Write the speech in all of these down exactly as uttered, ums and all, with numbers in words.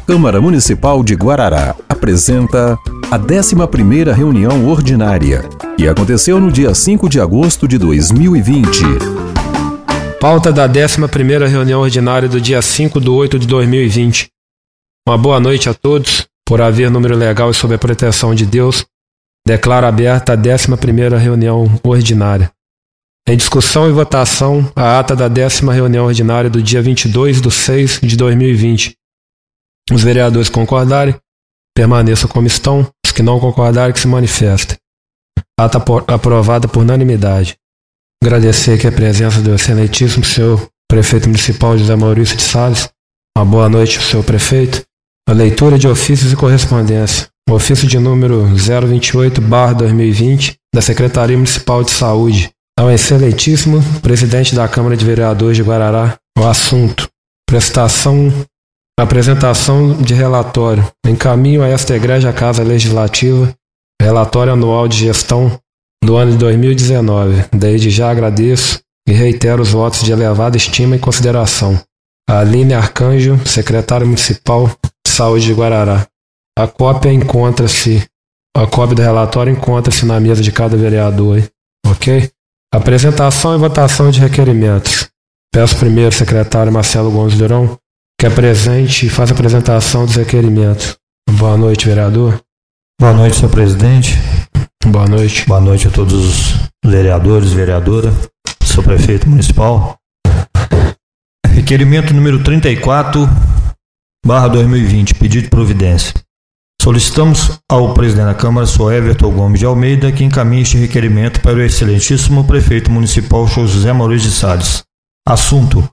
Câmara Municipal de Guarará apresenta a décima primeira reunião ordinária, que aconteceu no dia cinco de agosto de dois mil e vinte. Pauta da décima primeira reunião ordinária do dia cinco de oito de dois mil e vinte. Uma boa noite a todos. Por haver número legal e sob a proteção de Deus, declaro aberta a décima primeira reunião ordinária. Em discussão e votação, a ata da décima reunião ordinária do dia vinte e dois de seis de dois mil e vinte. Os vereadores concordarem, permaneçam como estão. Os que não concordarem, que se manifestem. Ata aprovada por unanimidade. Agradecer aqui a presença do excelentíssimo senhor prefeito municipal José Maurício de Salles. Uma boa noite, senhor prefeito. A leitura de ofícios e correspondência. O ofício de número zero vinte e oito barra dois mil e vinte da Secretaria Municipal de Saúde. Ao excelentíssimo presidente da Câmara de Vereadores de Guarará, o assunto: prestação, apresentação de relatório. Encaminho a esta egrégia Casa Legislativa relatório anual de gestão do ano de dois mil e dezenove. Desde já agradeço e reitero os votos de elevada estima e consideração. A Aline Arcanjo, secretária municipal de Saúde de Guarará. A cópia encontra-se, a cópia do relatório encontra-se na mesa de cada vereador, ok? Apresentação e votação de requerimentos. Peço primeiro ao secretário Marcelo Gomes Durão que apresente e faça a apresentação dos requerimentos. Boa noite, vereador. Boa noite, senhor presidente. Boa noite. Boa noite a todos os vereadores, vereadora, senhor prefeito municipal. Requerimento número trinta e quatro barra dois mil e vinte, pedido de providência. Solicitamos ao presidente da Câmara, senhor Everton Gomes de Almeida, que encaminhe este requerimento para o excelentíssimo prefeito municipal, senhor José Maurício de Salles. Assunto: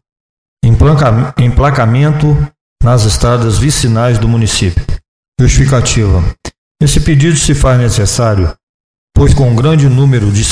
emplacamento nas estradas vicinais do município. Justificativa: esse pedido se faz necessário, pois com um grande número de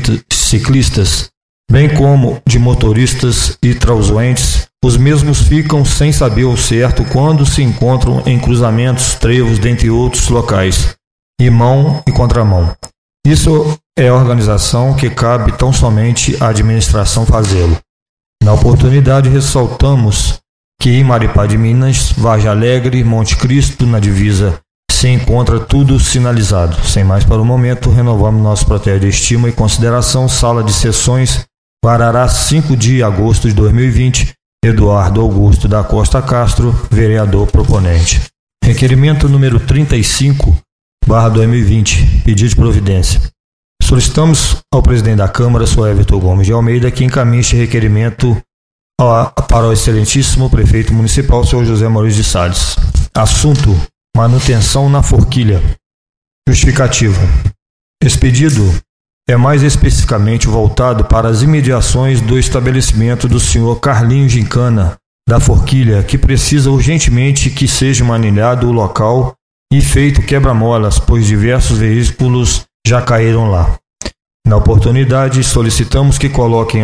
ciclistas, bem como de motoristas e transeuntes, os mesmos ficam sem saber ao certo quando se encontram em cruzamentos, trevos, dentre outros locais, e mão e contramão. Isso é a organização que cabe tão somente à administração fazê-lo. Na oportunidade, ressaltamos que em Maripá de Minas, Vargem Alegre, Monte Cristo, na divisa, se encontra tudo sinalizado. Sem mais para o momento, renovamos nosso protesto de estima e consideração. Sala de sessões, Guarará, cinco de agosto de dois mil e vinte. Eduardo Augusto da Costa Castro, vereador proponente. Requerimento número trinta e cinco barra dois mil e vinte, pedido de providência. Solicitamos ao presidente da Câmara, senhor Everton Gomes de Almeida, que encaminhe este requerimento para o excelentíssimo prefeito municipal, senhor José Maurício de Salles. Assunto: manutenção na forquilha. Justificativa: esse pedido é mais especificamente voltado para as imediações do estabelecimento do senhor Carlinho Gincana, da Forquilha, que precisa urgentemente que seja manilhado o local e feito quebra-molas, pois diversos veículos já caíram lá. Na oportunidade, solicitamos que coloquem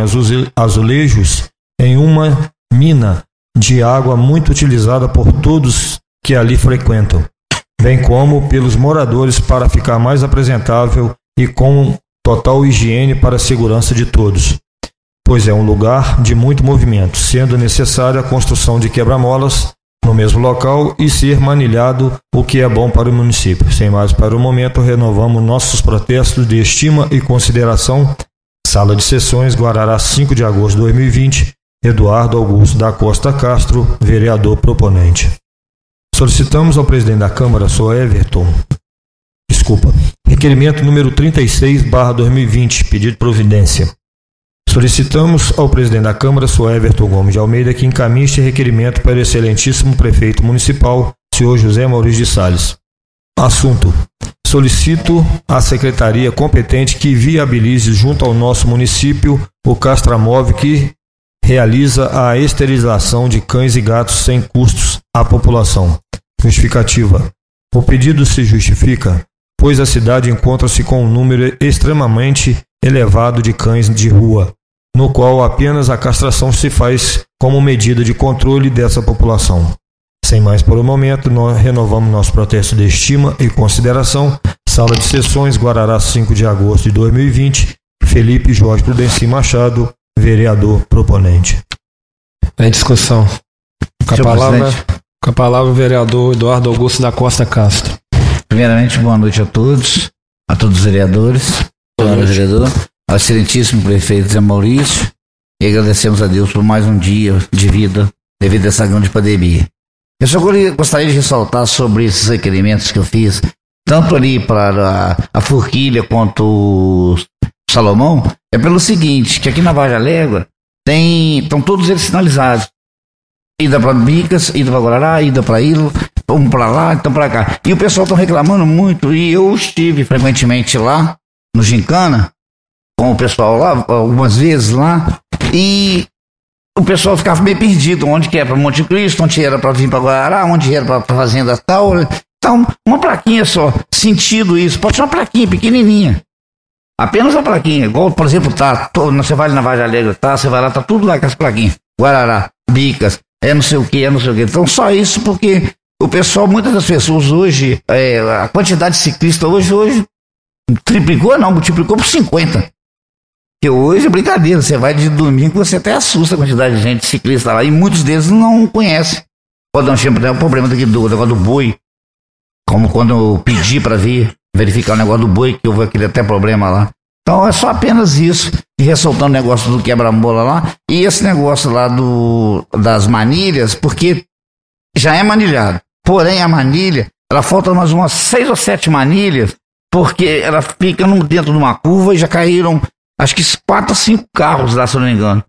azulejos em uma mina de água muito utilizada por todos que ali frequentam, bem como pelos moradores, para ficar mais apresentável e com total higiene para a segurança de todos, pois é um lugar de muito movimento, sendo necessária a construção de quebra-molas no mesmo local e ser manilhado, o que é bom para o município. Sem mais para o momento, renovamos nossos protestos de estima e consideração. Sala de sessões, Guarará, cinco de agosto de dois mil e vinte. Eduardo Augusto da Costa Castro, vereador proponente. Solicitamos ao presidente da Câmara, senhor Everton, desculpa, requerimento número trinta e seis barra dois mil e vinte, pedido de providência. Solicitamos ao presidente da Câmara, senhor Everton Gomes de Almeida, que encaminhe este requerimento para o excelentíssimo prefeito municipal, senhor José Maurício de Salles. Assunto: solicito à secretaria competente que viabilize junto ao nosso município o castramóvel que realiza a esterilização de cães e gatos sem custos à população. Justificativa: o pedido se justifica pois a cidade encontra-se com um número extremamente elevado de cães de rua, no qual apenas a castração se faz como medida de controle dessa população. Sem mais por o momento, nós renovamos nosso protesto de estima e consideração. Sala de sessões, Guarará, cinco de agosto de dois mil e vinte. Felipe Jorge Prudencio Machado, vereador proponente. Em discussão. Com a Senhor palavra, presidente. Com a palavra o vereador Eduardo Augusto da Costa Castro. Primeiramente, boa noite a todos, a todos os vereadores, ao vereador, ao excelentíssimo prefeito Zé Maurício, e agradecemos a Deus por mais um dia de vida devido a essa grande pandemia. Eu só gostaria de ressaltar sobre esses requerimentos que eu fiz, tanto ali para a, a Forquilha quanto o Salomão, é pelo seguinte, que aqui na Vargem Alegre tem, estão todos eles sinalizados. Ida para Bicas, ida para Guarará, ida para Ilo, um para lá, então para cá. E o pessoal está reclamando muito, e eu estive frequentemente lá, no Gincana, com o pessoal lá, algumas vezes lá, e o pessoal ficava meio perdido, onde que era para Monte Cristo, onde era para vir para Guarará, onde era para a fazenda tal. Então, uma plaquinha só, sentido isso, pode ser uma plaquinha pequenininha. Apenas uma plaquinha, igual, por exemplo, tá, você vai na Vargem Alegre, tá, você vai lá, tá tudo lá com as plaquinhas. Guarará, Bicas, é não sei o que, é não sei o que. Então só isso porque o pessoal, muitas das pessoas hoje, é, a quantidade de ciclistas hoje, hoje triplicou não, multiplicou por cinquenta. Porque hoje é brincadeira, você vai de domingo, você até assusta a quantidade de gente ciclista lá, e muitos deles não conhecem. Pode dar um problema daqui do negócio do boi, como quando eu pedi para vir verificar o negócio do boi, que houve aquele até problema lá. Então é só apenas isso, e ressaltando o negócio do quebra-mola lá, e esse negócio lá do, das manilhas, porque já é manilhado. Porém, a manilha, ela falta mais umas seis ou sete manilhas, porque ela fica no, dentro de uma curva e já caíram, acho que quatro ou cinco carros lá, se eu não me engano.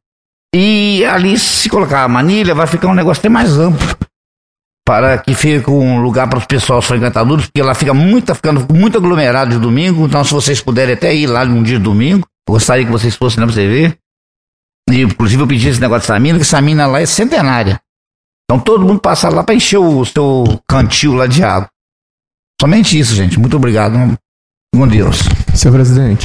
E ali, se colocar a manilha, vai ficar um negócio até mais amplo, para que fique um lugar para os pessoal frequentadores, porque ela fica muito, ficando muito aglomerado de domingo. Então, se vocês puderem até ir lá num dia de domingo, gostaria que vocês fossem lá para você ver. E, inclusive, eu pedi esse negócio dessa mina, que essa mina lá é centenária. Então, todo mundo passa lá para encher o seu cantil lá de água. Somente isso, gente. Muito obrigado. Com Deus. Senhor presidente.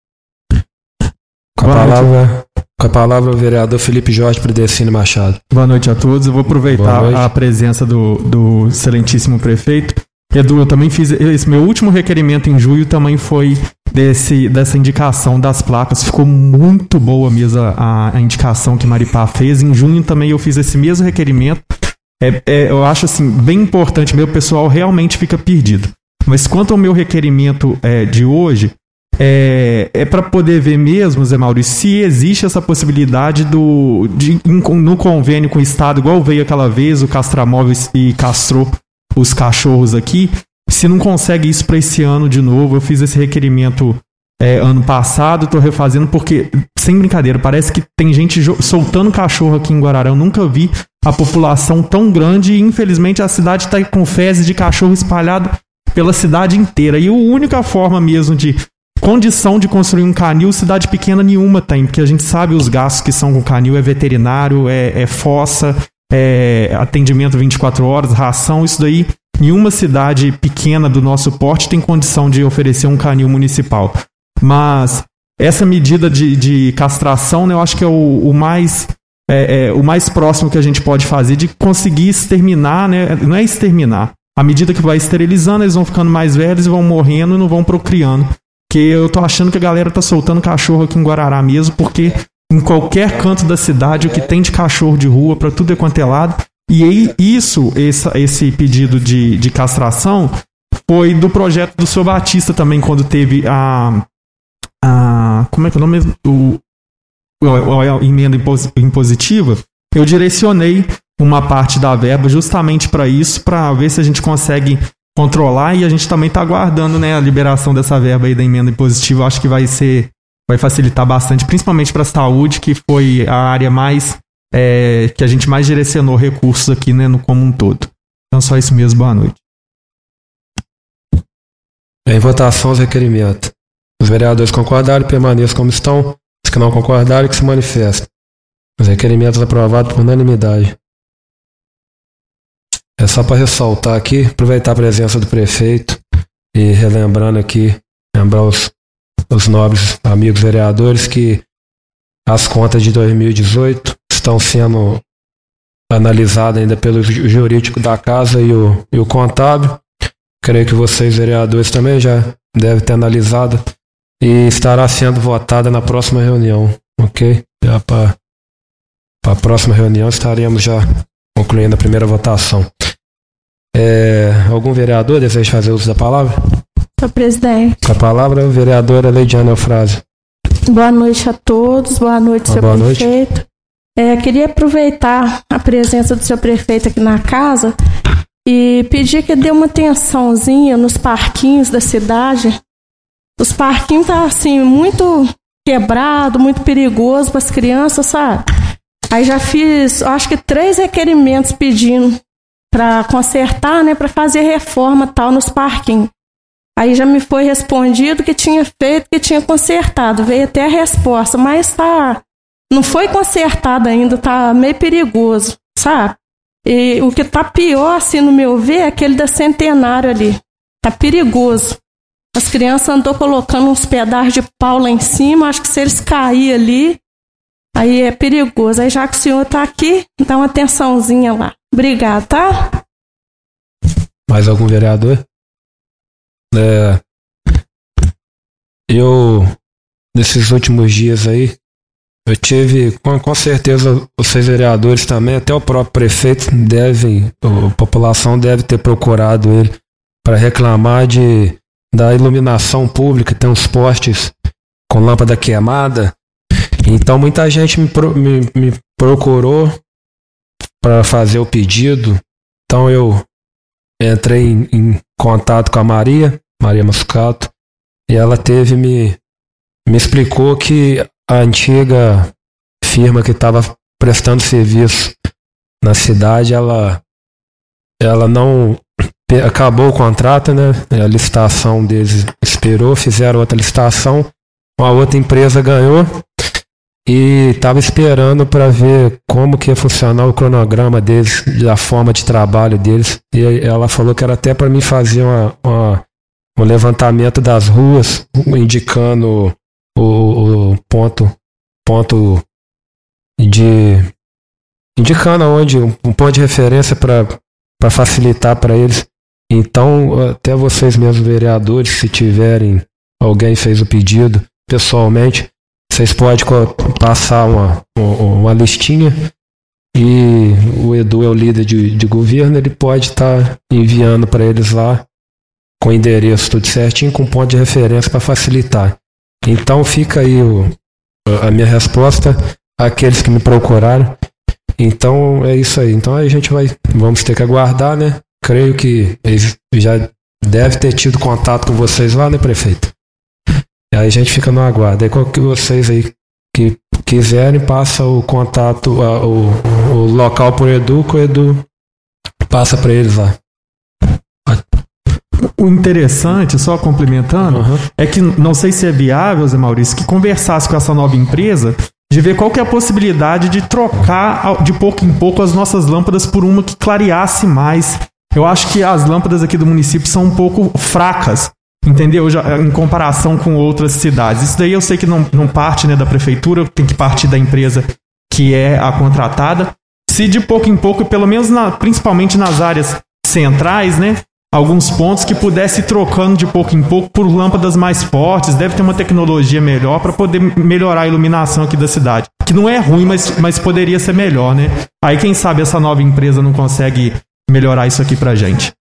Com a palavra, com a palavra o vereador Felipe Jorge Predecino Machado. Boa noite a todos. Eu vou aproveitar a presença do, do excelentíssimo prefeito. Edu, eu também fiz esse meu último requerimento em julho, também foi desse, dessa indicação das placas. Ficou muito boa mesmo a, a indicação que Maripá fez. Em junho também eu fiz esse mesmo requerimento. É, é, eu acho assim, bem importante, meu pessoal realmente fica perdido. Mas quanto ao meu requerimento é, de hoje, é, é para poder ver mesmo, Zé Maurício, se existe essa possibilidade do, de, no convênio com o Estado, igual veio aquela vez, o Castramóveis e castrou os cachorros aqui, se não consegue isso para esse ano de novo. Eu fiz esse requerimento é, ano passado, estou refazendo porque, sem brincadeira, parece que tem gente soltando cachorro aqui em Guarará. Eu nunca vi a população tão grande e, infelizmente, a cidade está com fezes de cachorro espalhado pela cidade inteira. E a única forma mesmo de condição de construir um canil, cidade pequena nenhuma tem, porque a gente sabe os gastos que são com canil, é veterinário, é, é fossa, é atendimento vinte e quatro horas, ração, isso daí, nenhuma cidade pequena do nosso porte tem condição de oferecer um canil municipal. Mas essa medida de, de castração, né, eu acho que é o, o mais é, é, o mais próximo que a gente pode fazer de conseguir exterminar, né, não é exterminar, à medida que vai esterilizando, eles vão ficando mais velhos e vão morrendo e não vão procriando. Que eu tô achando que a galera tá soltando cachorro aqui em Guarará mesmo, porque em qualquer canto da cidade o que tem de cachorro de rua para tudo é quanto é lado. E aí, isso, esse, esse pedido de, de castração foi do projeto do senhor Batista também, quando teve a, a como é que é o nome mesmo? O, a, a emenda impositiva. Eu direcionei uma parte da verba justamente para isso, para ver se a gente consegue controlar, e a gente também está aguardando, né, a liberação dessa verba aí da emenda impositiva. Eu acho que vai ser, vai facilitar bastante, principalmente para a saúde, que foi a área mais é, que a gente mais direcionou recursos aqui, né, no como um todo. Então só isso mesmo, boa noite. Em votação os requerimentos. Os vereadores concordaram, permaneçam como estão. Os que não concordaram, que se manifestem. Os requerimentos aprovados por unanimidade. É só para ressaltar aqui, aproveitar a presença do prefeito e relembrando aqui, lembrar os, os nobres amigos vereadores que as contas de dois mil e dezoito estão sendo analisadas ainda pelo jurídico da casa e o, e o contábil. Creio que vocês, vereadores, também já devem ter analisado e estará sendo votada na próxima reunião, ok? Já para a próxima reunião estaremos já concluindo a primeira votação. É, algum vereador deseja fazer uso da palavra? Senhor presidente. Com a palavra, o vereadora Leidiana Eufrásio. Boa noite a todos, boa noite, senhor boa prefeito. Noite. É, queria aproveitar a presença do senhor prefeito aqui na casa e pedir que dê uma atençãozinha nos parquinhos da cidade. Os parquinhos estão, tá, assim, muito quebrado, muito perigoso para as crianças, sabe? Aí já fiz, acho que três requerimentos pedindo para consertar, né, para fazer reforma tal nos parquinhos. Aí já me foi respondido que tinha feito, que tinha consertado. Veio até a resposta, mas tá, não foi consertado ainda, tá meio perigoso, sabe? E o que tá pior, assim, no meu ver, é aquele da Centenário ali. Tá perigoso. As crianças andou colocando uns pedaços de pau lá em cima, acho que se eles caírem ali, aí é perigoso. Aí já que o senhor tá aqui, dá uma atençãozinha lá. Obrigado, tá? Mais algum vereador? É, eu, nesses últimos dias aí, eu tive, com, com certeza, vocês vereadores também, até o próprio prefeito deve, a população deve ter procurado ele para reclamar de, da iluminação pública, tem uns postes com lâmpada queimada. Então muita gente me, pro, me, me procurou para fazer o pedido. Então eu entrei em, em contato com a Maria, Maria Muscato, e ela teve me, me explicou que a antiga firma que estava prestando serviço na cidade, ela, ela não acabou o contrato, né? A licitação deles expirou, fizeram outra licitação, uma outra empresa ganhou e estava esperando para ver como que ia funcionar o cronograma deles, da forma de trabalho deles. E ela falou que era até para mim fazer uma, uma, um levantamento das ruas, indicando o, o ponto, ponto de indicando onde um, um ponto de referência para facilitar para eles. Então, até vocês mesmos vereadores, se tiverem, alguém fez o pedido pessoalmente, vocês podem passar uma, uma listinha e o Edu é o líder de, de governo, ele pode estar tá enviando para eles lá com o endereço tudo certinho, com ponto de referência para facilitar. Então fica aí o, a minha resposta àqueles que me procuraram. Então é isso aí. Então a gente vai, vamos ter que aguardar, né? Creio que eles já devem ter tido contato com vocês lá, né, prefeito? E aí a gente fica no aguardo. Aí qualquer vocês aí que quiserem, passa o contato, a, o, o local pro Edu, que o Edu passa para eles lá. O interessante, só complementando, uhum. é que não sei se é viável, Zé Maurício, que conversasse com essa nova empresa de ver qual que é a possibilidade de trocar de pouco em pouco as nossas lâmpadas por uma que clareasse mais. Eu acho que as lâmpadas aqui do município são um pouco fracas, entendeu? Já, em comparação com outras cidades. Isso daí eu sei que não, não parte, né, da prefeitura, tem que partir da empresa que é a contratada. Se de pouco em pouco, pelo menos na, principalmente nas áreas centrais, né, alguns pontos que pudesse ir trocando de pouco em pouco por lâmpadas mais fortes, deve ter uma tecnologia melhor para poder melhorar a iluminação aqui da cidade. Que não é ruim, mas, mas poderia ser melhor, né? Aí quem sabe essa nova empresa não consegue melhorar isso aqui pra gente.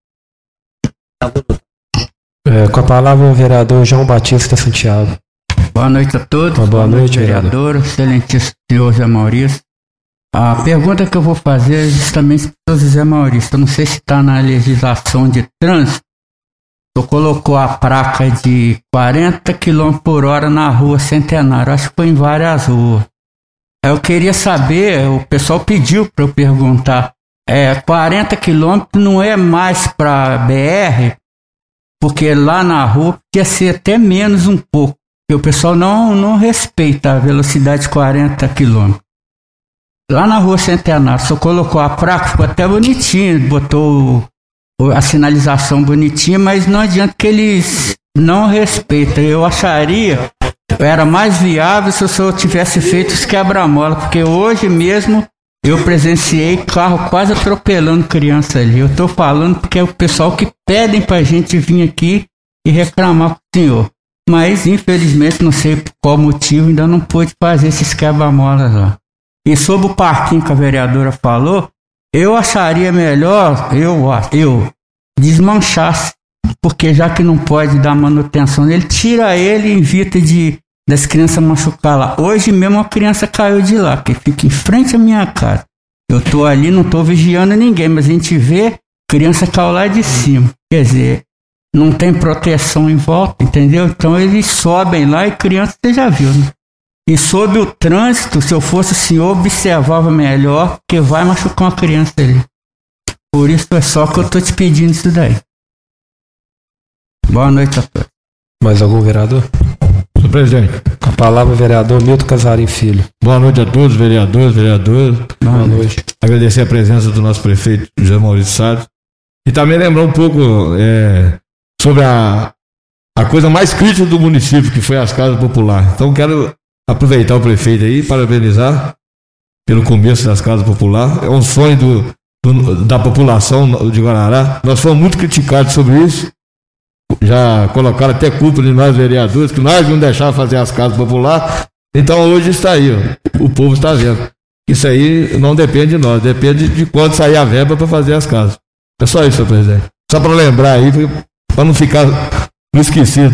É, com a palavra o vereador João Batista Santiago. Boa noite a todos. Boa, boa noite, vereador. vereador. Excelentíssimo senhor Zé Maurício. A pergunta que eu vou fazer é justamente para o Zé Maurício. Eu não sei se está na legislação de trânsito. Tu colocou a placa de quarenta quilômetros por hora na rua Centenário. Acho que foi em várias ruas. Eu queria saber, o pessoal pediu para eu perguntar. É, quarenta quilômetros não é mais para B R, porque lá na rua podia ser até menos um pouco. Porque o pessoal não, não respeita a velocidade de quarenta quilômetros. Lá na rua Centenário, só colocou a placa, ficou até bonitinho, botou a sinalização bonitinha, mas não adianta que eles não respeitam. Eu acharia, era mais viável se o senhor tivesse feito os quebra-mola, porque hoje mesmo eu presenciei carro quase atropelando criança ali. Eu estou falando porque é o pessoal que pedem pra gente vir aqui e reclamar com o senhor. Mas, infelizmente, não sei por qual motivo, ainda não pôde fazer esses quebra-molas lá. E sobre o parquinho que a vereadora falou, eu acharia melhor, eu, eu desmanchasse, porque já que não pode dar manutenção nele, tira ele e evita de, das crianças machucar lá. Hoje mesmo a criança caiu de lá, que fica em frente à minha casa. Eu tô ali, não tô vigiando ninguém, mas a gente vê, a criança caiu lá de cima. Quer dizer, não tem proteção em volta, entendeu? Então eles sobem lá e criança você já viu, né? E sobre o trânsito, se eu fosse o senhor, observava melhor, porque vai machucar uma criança ali. Por isso é só que eu tô te pedindo isso daí. Boa noite a todos. Mais algum vereador? Senhor presidente. Com a palavra, vereador Milton Casarim Filho. Boa noite a todos, vereadores, vereadoras. Boa, Boa noite. noite. Agradecer a presença do nosso prefeito José Maurício Salles. E também lembrar um pouco é, sobre a, a coisa mais crítica do município, que foi as casas populares. Então quero aproveitar o prefeito aí, parabenizar pelo começo das casas populares. É um sonho do, do, da população de Guarará. Nós fomos muito criticados sobre isso. Já colocaram até culpa de nós vereadores, que nós não deixávamos fazer as casas populares. Então hoje está aí, ó, o povo está vendo. Isso aí não depende de nós, depende de quando sair a verba para fazer as casas. É só isso, senhor presidente. Só para lembrar aí, para não ficar no esquecido.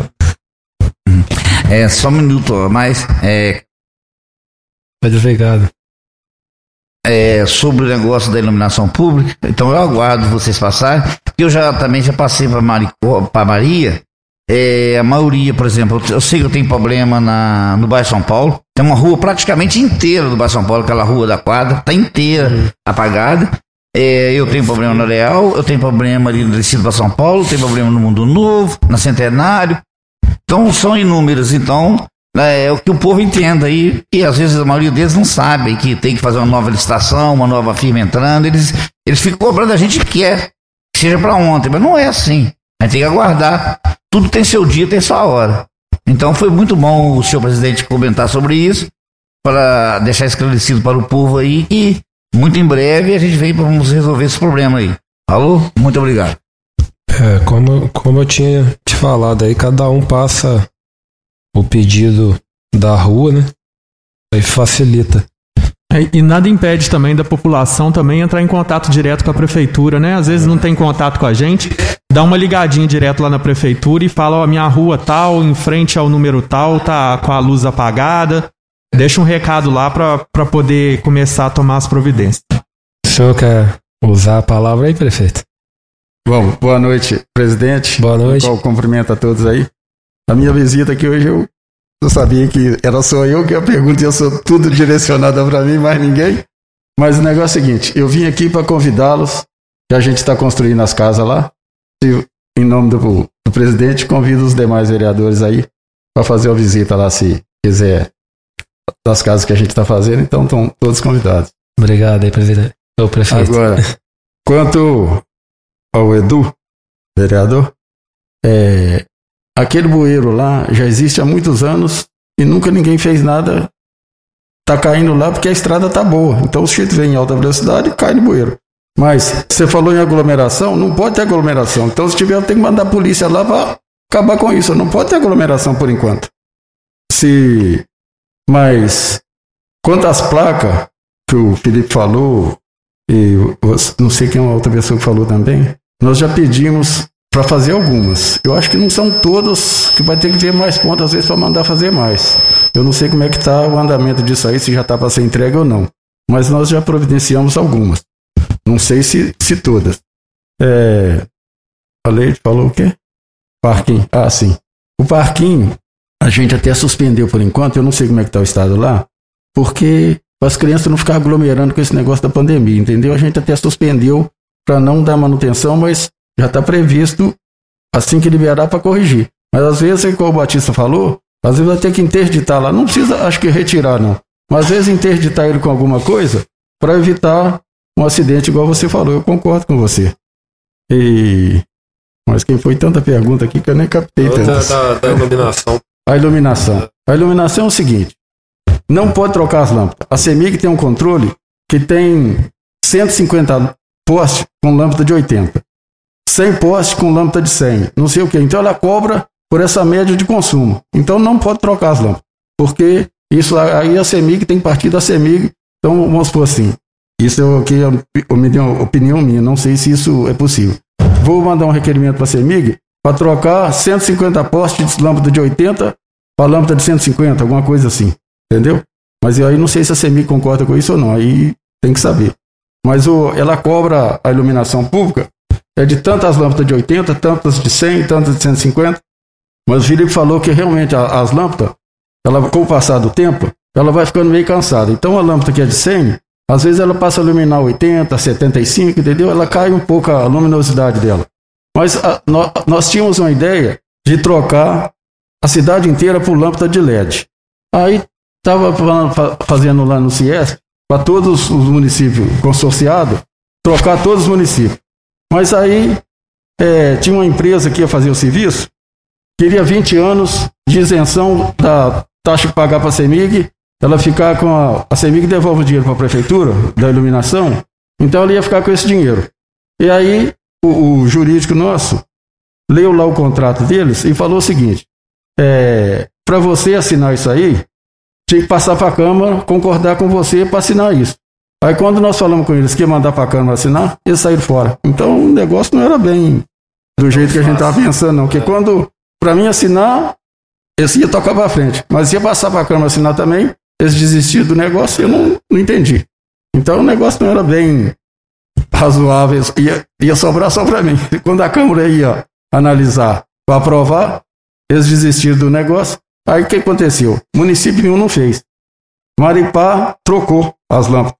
É, só um minuto a mais. É, Tá desligado. É, sobre o negócio da iluminação pública, então eu aguardo vocês passarem, porque eu já também já passei para Maria, é, a maioria, por exemplo, eu, eu sei que eu tenho problema na, no bairro São Paulo, tem uma rua praticamente inteira do bairro São Paulo, aquela rua da quadra, tá inteira apagada, é, eu tenho problema no Leal, eu tenho problema ali no Distrito para São Paulo, eu tenho problema no Mundo Novo, na Centenário, então são inúmeros, então é o que o povo entenda aí, e às vezes a maioria deles não sabe que tem que fazer uma nova licitação, uma nova firma entrando, eles, eles ficam cobrando a gente que quer, que seja para ontem, mas não é assim, a gente tem que aguardar, tudo tem seu dia, tem sua hora. Então foi muito bom o senhor presidente comentar sobre isso, para deixar esclarecido para o povo aí, e muito em breve a gente vem para vamos resolver esse problema aí. Falou? Muito obrigado. É, como, como eu tinha te falado aí, cada um passa o pedido da rua, né? Aí facilita. É, e nada impede também da população também entrar em contato direto com a prefeitura, né? Às vezes não tem contato com a gente, dá uma ligadinha direto lá na prefeitura e fala, ó, minha rua tal, em frente ao número tal, tá com a luz apagada. Deixa um recado lá para poder começar a tomar as providências. O senhor quer usar a palavra aí, prefeito? Bom, boa noite, presidente. Boa noite. Eu cumprimento a todos aí. A minha visita aqui hoje, eu, eu sabia que era só eu que a pergunta ia ser tudo direcionada para mim, mais ninguém. Mas o negócio é o seguinte, eu vim aqui para convidá-los, que a gente está construindo as casas lá. E, em nome do, do presidente, convido os demais vereadores aí para fazer a visita lá, se quiser, das casas que a gente está fazendo. Então, estão todos convidados. Obrigado aí, presidente. Ô, prefeito. Agora, quanto ao Edu, vereador, é... aquele bueiro lá já existe há muitos anos e nunca ninguém fez nada. Tá caindo lá porque a estrada tá boa. Então o chito vem em alta velocidade e cai no bueiro. Mas você falou em aglomeração, não pode ter aglomeração. Então se tiver, tem que mandar a polícia lá para acabar com isso. Não pode ter aglomeração por enquanto. Se... Mas quanto às placas que o Felipe falou, e não sei quem é uma outra pessoa que falou também, nós já pedimos para fazer algumas. Eu acho que não são todas, que vai ter que ver mais pontos às vezes para mandar fazer mais. Eu não sei como é que está o andamento disso aí, se já está para ser entregue ou não. Mas nós já providenciamos algumas. Não sei se, se todas. É... Falei, falou o quê? Parquinho. Ah, sim. O parquinho, a gente até suspendeu por enquanto, eu não sei como é que está o estado lá, porque as crianças não ficarem aglomerando com esse negócio da pandemia, entendeu? A gente até suspendeu para não dar manutenção, mas já está previsto assim que liberar para corrigir. Mas às vezes, como o Batista falou, às vezes vai ter que interditar lá. Não precisa, acho que retirar não. Mas às vezes interditar ele com alguma coisa para evitar um acidente igual você falou. Eu concordo com você. E... Mas quem foi tanta pergunta aqui que eu nem captei tantas. Da, da iluminação. A iluminação. A iluminação é o seguinte. Não pode trocar as lâmpadas. A CEMIG tem um controle que tem cento e cinquenta postes com lâmpada de oitenta. cem postes com lâmpada de cem, não sei o que. Então ela cobra por essa média de consumo. Então não pode trocar as lâmpadas, porque isso aí a CEMIG tem que partir da CEMIG. Então vamos supor assim, isso é o que é opinião minha, não sei se isso é possível. vou mandar um requerimento para a CEMIG para trocar cento e cinquenta postes de lâmpada de oitenta para lâmpada de cento e cinquenta, alguma coisa assim, entendeu? Mas eu aí não sei se a CEMIG concorda com isso ou não, aí tem que saber. Mas o, ela cobra a iluminação pública, é de tantas lâmpadas de oitenta, tantas de cem, tantas de cento e cinquenta, mas o Felipe falou que realmente a, as lâmpadas, ela, com o passar do tempo, ela vai ficando meio cansada. Então a lâmpada que é de cem, às vezes ela passa a iluminar oitenta, setenta e cinco, entendeu? Ela cai um pouco a luminosidade dela. Mas a, nós, nós tínhamos uma ideia de trocar a cidade inteira por lâmpada de L E D. Aí estava fazendo lá no Ciesp, para todos os municípios consorciados, trocar todos os municípios. Mas aí é, tinha uma empresa que ia fazer o serviço, queria vinte anos de isenção da taxa que pagar para a CEMIG, ela ficar com a, a CEMIG devolve o dinheiro para a prefeitura da iluminação, então ela ia ficar com esse dinheiro. E aí o, o jurídico nosso leu lá o contrato deles e falou o seguinte, é, para você assinar isso aí, tinha que passar para a Câmara, concordar com você para assinar isso. Aí quando nós falamos com eles que ia mandar para a Câmara assinar, eles saíram fora. Então o negócio não era bem do jeito que a gente estava pensando, não. Porque quando, para mim assinar, eles iam tocar para frente. Mas ia passar para a Câmara assinar também, eles desistiram do negócio e eu não, não entendi. Então o negócio não era bem razoável, ia, ia sobrar só para mim. Quando a Câmara ia analisar para aprovar, eles desistiram do negócio. Aí o que aconteceu? Município nenhum não fez. Maripá trocou as lâmpadas.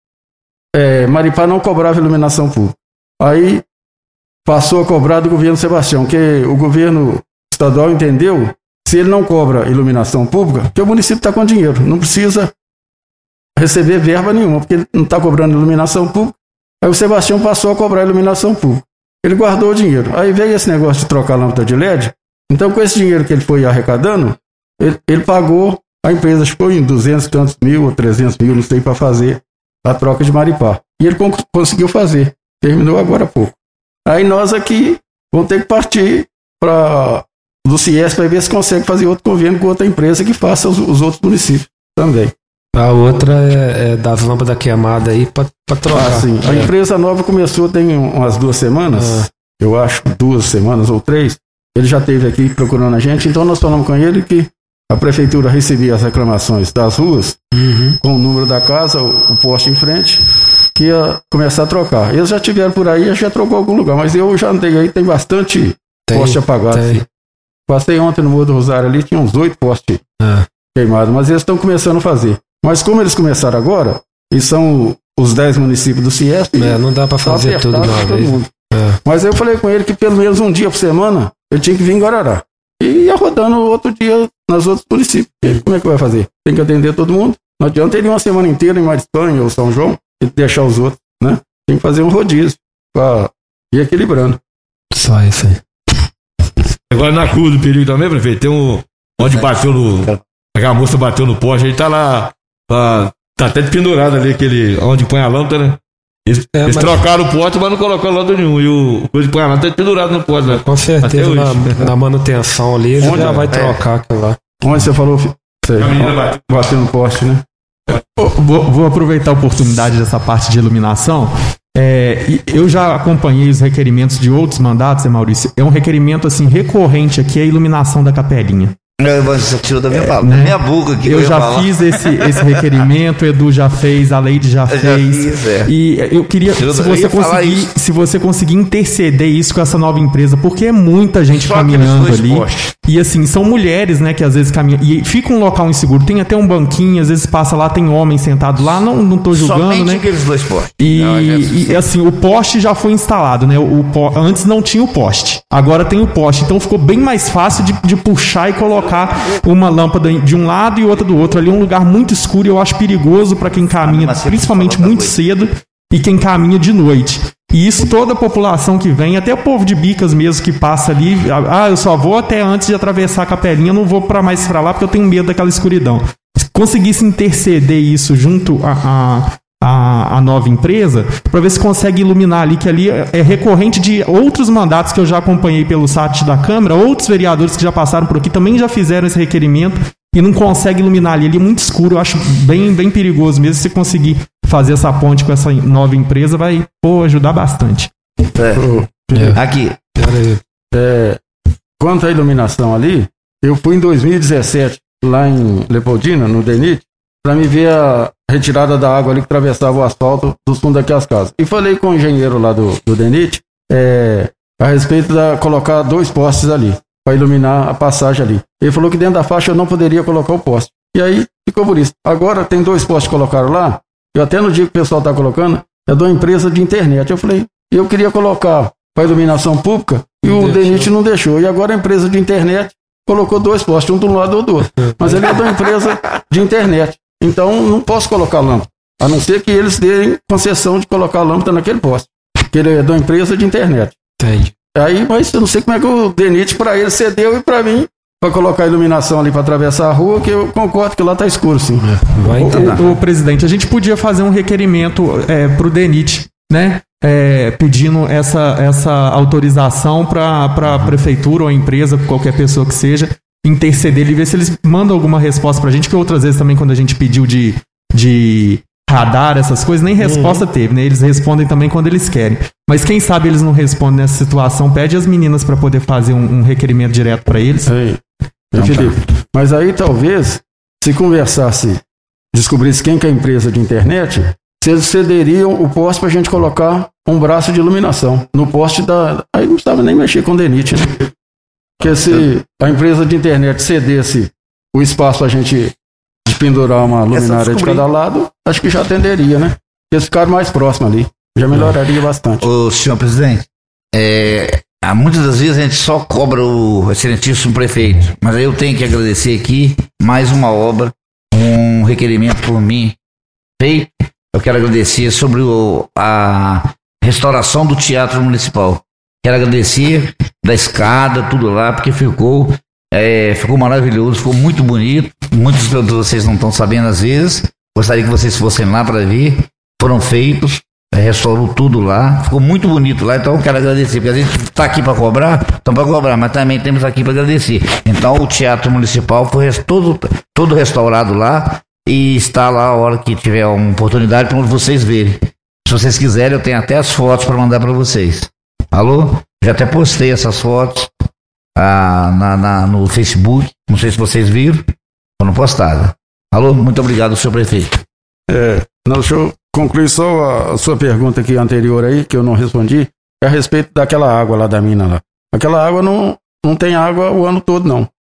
É, Maripá não cobrava iluminação pública. Aí passou a cobrar do governo Sebastião, que o governo estadual entendeu, se ele não cobra iluminação pública, que o município está com dinheiro, não precisa receber verba nenhuma, porque ele não está cobrando iluminação pública. Aí o Sebastião passou a cobrar iluminação pública. Ele guardou o dinheiro. Aí veio esse negócio de trocar lâmpada de L E D. Então, com esse dinheiro que ele foi arrecadando, ele, ele pagou a empresa, acho que foi em duzentos e tantos mil ou trezentos mil, não sei, para fazer a troca de Maripá. E ele con- conseguiu fazer. Terminou agora há pouco. Aí nós aqui vamos ter que partir para do Ciesp para ver se consegue fazer outro convênio com outra empresa que faça os, os outros municípios também. A outra é, é das lâmpadas queimadas aí para trocar. Ah, sim. A é. empresa nova começou tem umas duas semanas, ah. eu acho, duas semanas ou três. Ele já esteve aqui procurando a gente, então nós falamos com ele que a prefeitura recebia as reclamações das ruas, uhum. com o número da casa, o, o poste em frente, que ia começar a trocar. Eles já tiveram por aí, já trocou algum lugar, mas eu já andei aí, tem bastante tem, poste apagado. Tem. Passei ontem no Morro do Rosário ali, tinha uns oito postes ah. queimados, mas eles estão começando a fazer. Mas como eles começaram agora, e são os dez municípios do Ciesp, é, não dá para fazer tudo de uma vez. É. Mas eu falei com ele que pelo menos um dia por semana ele tinha que vir em Guarará. E ia rodando outro dia nos outros municípios. E como é que vai fazer? Tem que atender todo mundo. Não adianta ele ir uma semana inteira em Marispanha ou São João e deixar os outros, né? Tem que fazer um rodízio para ir equilibrando. Só isso aí. Agora na curva do perigo também, prefeito, tem um. Onde bateu no. A moça bateu no poste, aí tá lá. Tá, tá até pendurado ali, aquele. Onde põe a lâmpada, né? Eles, é, eles mas... trocaram o poste, mas não colocaram lâmpada nenhum. E o coisa de põe a lâmpada tá pendurado no poste, né? Com certeza, na, na manutenção ali, ele já vai é? trocar aquilo lá. Onde você falou? Sei, bateu. bateu no poste, né? Vou, vou aproveitar a oportunidade dessa parte de iluminação. É, eu já acompanhei os requerimentos de outros mandatos, Maurício. É um requerimento assim recorrente aqui, a iluminação da capelinha. Você tirou da minha, é, né? minha boca aqui. Eu, eu já falar. fiz esse, esse requerimento, o Edu já fez, a Leide já eu fez. Já fiz, é. E eu queria, se você, conseguir, se você conseguir interceder isso com essa nova empresa, porque é muita gente Só caminhando ali. Postes. E assim, são mulheres, né, que às vezes caminham. E fica um local inseguro. Tem até um banquinho, às vezes passa lá, tem homem sentado lá. Não, não tô julgando, Somente né? aqueles dois postes. E, não, e assim, o poste já foi instalado, né? O, o, antes não tinha o poste. Agora tem o poste. Então ficou bem mais fácil de, de puxar e colocar uma lâmpada de um lado e outra do outro. Ali é um lugar muito escuro e eu acho perigoso para quem caminha, principalmente muito cedo, e quem caminha de noite. E isso toda a população que vem, até o povo de Bicas mesmo que passa ali, ah, eu só vou até antes de atravessar a capelinha, não vou para mais para lá porque eu tenho medo daquela escuridão. Se conseguisse interceder isso junto a, a A, a nova empresa, para ver se consegue iluminar ali, que ali é recorrente de outros mandatos que eu já acompanhei pelo site da Câmara, outros vereadores que já passaram por aqui também já fizeram esse requerimento e não consegue iluminar ali, ali é muito escuro, eu acho bem, bem perigoso mesmo. Se conseguir fazer essa ponte com essa nova empresa, vai pô, ajudar bastante. É. É. Aqui. É, quanto à iluminação ali, eu fui em dois mil e dezessete lá em Leopoldina, no DENIT, para me ver a retirada da água ali que atravessava o asfalto dos fundos daquelas casas. E falei com o engenheiro lá do, do DENIT é, a respeito de colocar dois postes ali, para iluminar a passagem ali. Ele falou que dentro da faixa eu não poderia colocar o poste. E aí ficou por isso. Agora tem dois postes que colocaram lá, eu até no dia que o pessoal está colocando, é de uma empresa de internet. Eu falei, eu queria colocar para iluminação pública e não o DENIT não deixou. E agora a empresa de internet colocou dois postes, um de um lado ou do outro. Mas ele é de uma empresa de internet. Então não posso colocar lâmpada. A não ser que eles deem concessão de colocar lâmpada naquele poste. Que ele é de uma empresa de internet. Entendi. Aí, mas eu não sei como é que o DENIT para ele cedeu e para mim, para colocar a iluminação ali para atravessar a rua, que eu concordo que lá tá escuro, sim. Vai entender. O, o presidente, a gente podia fazer um requerimento é, para o DENIT, né? É, pedindo essa, essa autorização para a prefeitura ou a empresa, qualquer pessoa que seja, interceder e ver se eles mandam alguma resposta para a gente, que outras vezes também quando a gente pediu de, de radar, essas coisas, nem resposta uhum. teve, né? Eles respondem também quando eles querem. Mas quem sabe eles não respondem nessa situação, pede as meninas para poder fazer um, um requerimento direto para eles. Aí, então, Felipe, tá. Mas aí talvez, se conversasse, descobrisse quem que é a empresa de internet, se eles cederiam o poste para a gente colocar um braço de iluminação no poste da... Aí não precisava nem mexer com o DENIT, né? Porque se a empresa de internet cedesse o espaço para a gente pendurar uma luminária de cada lado, acho que já atenderia, né? Eles ficaram mais próximos ali, já melhoraria bastante. Ô, senhor presidente, é, muitas das vezes a gente só cobra o excelentíssimo prefeito, mas aí eu tenho que agradecer aqui mais uma obra, um requerimento por mim feito. Eu quero agradecer sobre o, a restauração do Teatro Municipal. Quero agradecer da escada, tudo lá, porque ficou, é, ficou maravilhoso, ficou muito bonito. Muitos de vocês não estão sabendo às vezes. Gostaria que vocês fossem lá para ver. Foram feitos, é, restaurou tudo lá. Ficou muito bonito lá, então eu quero agradecer, porque a gente está aqui para cobrar, então para cobrar, mas também temos aqui para agradecer. Então o Teatro Municipal foi todo, todo restaurado lá. E está lá a hora que tiver uma oportunidade para vocês verem. Se vocês quiserem, eu tenho até as fotos para mandar para vocês. Alô? Já até postei essas fotos ah, na, na, no Facebook. Não sei se vocês viram. Foram postadas. Alô? Muito obrigado, senhor prefeito. É, não, deixa eu concluir só a, a sua pergunta aqui anterior aí, que eu não respondi. É a respeito daquela água lá da mina lá. Aquela água não, não tem água o ano todo, não.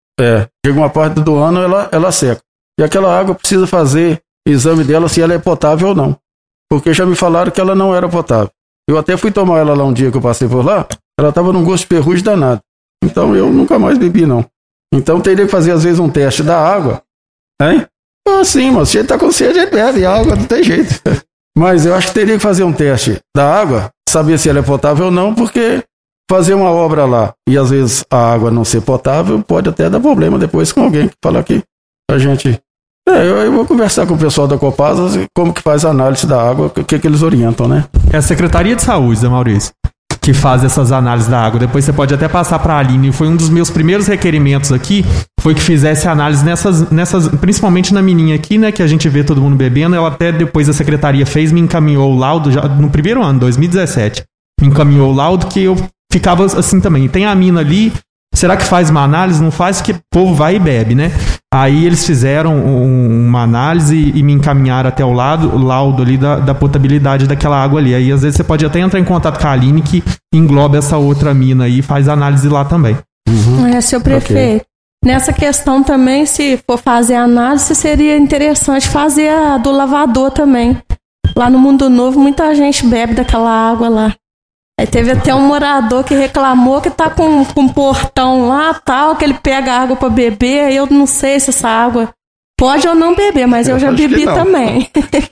É, chega uma parte do ano, ela, ela seca. E aquela água precisa fazer exame dela se ela é potável ou não. Porque já me falaram que ela não era potável. Eu até fui tomar ela lá um dia que eu passei por lá, ela estava num gosto de ferrugem danado. Então eu nunca mais bebi, não. Então teria que fazer às vezes um teste da água. Hein? Ah, sim, mas se ele está com sede, ele bebe água, não tem jeito. Mas eu acho que teria que fazer um teste da água, saber se ela é potável ou não, porque fazer uma obra lá e às vezes a água não ser potável pode até dar problema depois com alguém que fala aqui. A gente... É, eu, eu vou conversar com o pessoal da Copasa como que faz a análise da água, o que, que eles orientam, né? É a Secretaria de Saúde, Zé Maurício, que faz essas análises da água. Depois você pode até passar para a Aline. Foi um dos meus primeiros requerimentos aqui, foi que fizesse análise nessas, nessas, principalmente na mininha aqui, né, que a gente vê todo mundo bebendo. Ela até depois a Secretaria fez, me encaminhou o laudo, já no primeiro ano, dois mil e dezessete. Me encaminhou o laudo que eu ficava assim também. Tem a mina ali, será que faz uma análise? Não faz, porque o povo vai e bebe, né? Aí eles fizeram um, uma análise e me encaminharam até o lado, o laudo ali da, da potabilidade daquela água ali. Aí às vezes você pode até entrar em contato com a Aline, que engloba essa outra mina aí e faz análise lá também. Uhum. É, seu prefeito. Okay. Nessa questão também, se for fazer análise, seria interessante fazer a do lavador também. Lá no Mundo Novo, muita gente bebe daquela água lá. Aí teve até um morador que reclamou que tá com, com um portão lá, tal, que ele pega água para beber. Aí eu não sei se essa água pode ou não beber, mas eu, eu já bebi também.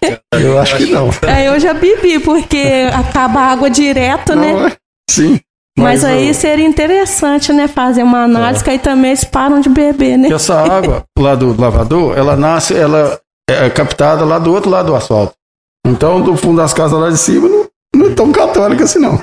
Eu acho que não. É, eu já bebi, porque acaba a água direto, não, né? Sim. Mas, mas aí eu... seria interessante, né, fazer uma análise, é. que aí também eles param de beber, né? E essa água lá do lavador, ela nasce, ela é captada lá do outro lado do asfalto. Então, do fundo das casas lá de cima, não Não é tão católica assim, não.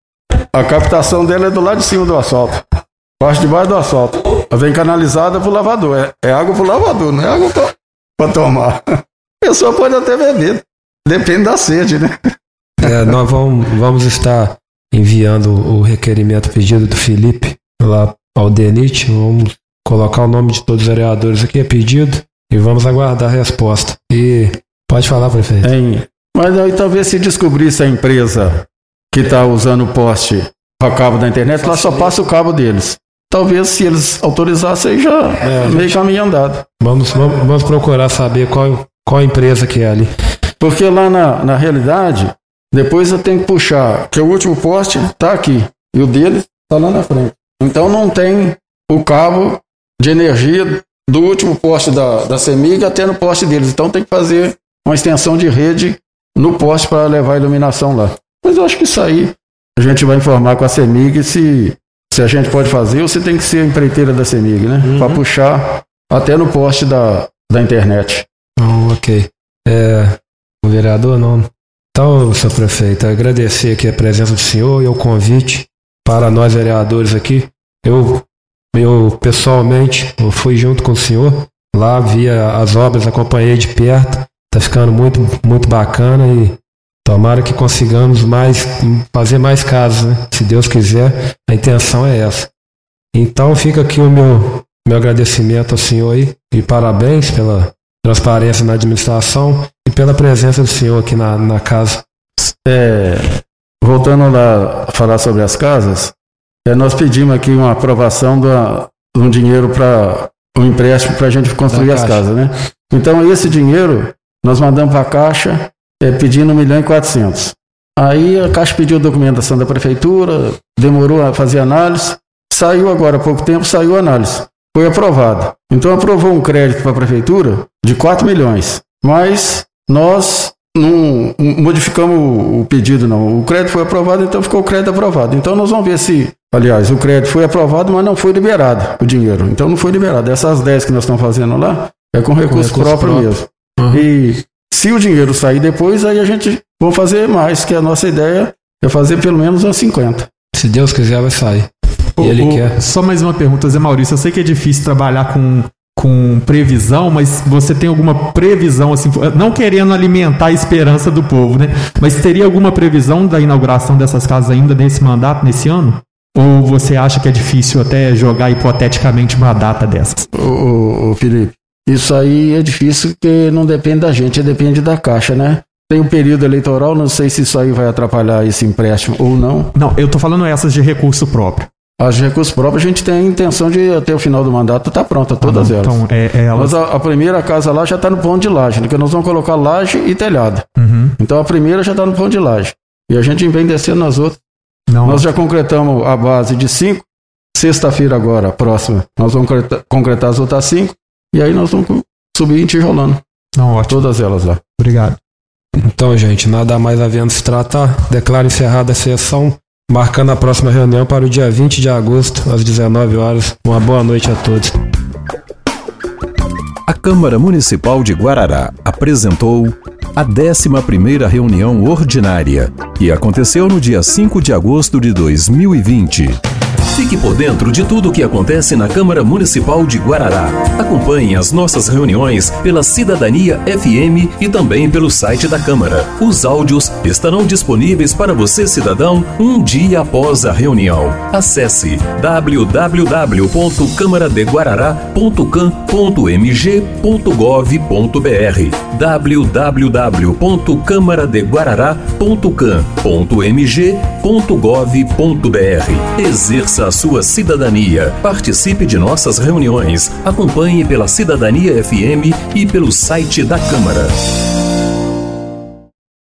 A captação dela é do lado de cima do asfalto. Parte de baixo do asfalto. Ela vem canalizada pro lavador. É, é água pro lavador, não é água pra, pra tomar. A pessoa pode até beber. Depende da sede, né? É, nós vamos, vamos estar enviando o requerimento pedido do Felipe lá ao D N I T. Vamos colocar o nome de todos os vereadores aqui, é pedido, e vamos aguardar a resposta. E pode falar, prefeito. Hein? Mas aí talvez se descobrisse a empresa que está usando o poste para cabo da internet, lá só passa o cabo deles. Talvez se eles autorizassem, já é, meio gente... caminho andado. Vamos, vamos, vamos procurar saber qual, qual empresa que é ali. Porque lá na, na realidade, depois eu tenho que puxar, que o último poste está aqui e o deles está lá na frente. Então não tem o cabo de energia do último poste da, da CEMIG até no poste deles. Então tem que fazer uma extensão de rede no poste para levar a iluminação lá. Mas eu acho que isso aí a gente vai informar com a CEMIG se, se a gente pode fazer ou se tem que ser a empreiteira da CEMIG, né? Uhum. Para puxar até no poste da, da internet. Oh, ok. É, o vereador não. Então, senhor prefeito, agradecer aqui a presença do senhor e o convite para nós vereadores aqui. Eu, eu pessoalmente, eu fui junto com o senhor lá, vi as obras, acompanhei de perto. Tá ficando muito, muito bacana e tomara que consigamos mais, fazer mais casos, né? Se Deus quiser, a intenção é essa. Então fica aqui o meu, meu agradecimento ao senhor aí e parabéns pela transparência na administração e pela presença do senhor aqui na, na casa. É, voltando lá a falar sobre as casas, é, nós pedimos aqui uma aprovação de um dinheiro para um empréstimo para a gente construir as casas, né? Então esse dinheiro nós mandamos para a Caixa é, pedindo um milhão e quatrocentos. Aí a Caixa pediu a documentação da prefeitura, demorou a fazer análise, saiu agora há pouco tempo, saiu a análise. Foi aprovado. Então aprovou um crédito para a prefeitura de quatro milhões. Mas nós não modificamos o pedido, não. O crédito foi aprovado, então ficou o crédito aprovado. Então nós vamos ver se, aliás, o crédito foi aprovado, mas não foi liberado o dinheiro. Então não foi liberado. Essas dez que nós estamos fazendo lá é com recurso, com recurso próprio, próprio mesmo. Uhum. E se o dinheiro sair depois, aí a gente vai fazer mais, que a nossa ideia é fazer pelo menos uns cinquenta. Se Deus quiser, vai sair. O, e ele o, quer. Só mais uma pergunta, Zé Maurício. Eu sei que é difícil trabalhar com, com previsão, mas você tem alguma previsão, assim, não querendo alimentar a esperança do povo, né? Mas teria alguma previsão da inauguração dessas casas ainda nesse mandato, nesse ano? Ou você acha que é difícil até jogar hipoteticamente uma data dessas? Ô, ô, ô Felipe, isso aí é difícil porque não depende da gente, depende da Caixa, né? Tem um período eleitoral, não sei se isso aí vai atrapalhar esse empréstimo ou não. Não, eu tô falando essas de recurso próprio. As de recurso próprio a gente tem a intenção de até o final do mandato estar tá pronta, todas ah, elas. Então, é, é elas... Mas a, a primeira casa lá já está no ponto de laje, né? Que nós vamos colocar laje e telhado. Uhum. Então a primeira já está no ponto de laje. E a gente vem descendo nas outras. Não, nós já concretamos a base de cinco. Sexta-feira agora, próxima, nós vamos concretar as outras cinco. E aí nós vamos subir entijolando. Não, ótimo. Todas elas lá. Obrigado. Então, gente, nada mais havendo se tratar, declaro encerrada a sessão, marcando a próxima reunião para o dia vinte de agosto, às dezenove horas. Uma boa noite a todos. A Câmara Municipal de Guarará apresentou a décima primeira reunião ordinária, que aconteceu no dia cinco de agosto de dois mil e vinte. Fique por dentro de tudo o que acontece na Câmara Municipal de Guarará. Acompanhe as nossas reuniões pela Cidadania F M e também pelo site da Câmara. Os áudios estarão disponíveis para você, cidadão, um dia após a reunião. Acesse w w w ponto câmara de guarará ponto cam ponto m g ponto gov ponto b r w w w ponto câmara de guarará ponto cam ponto m g ponto gov ponto b r. Exerça a sua cidadania. Participe de nossas reuniões. Acompanhe pela Cidadania F M e pelo site da Câmara.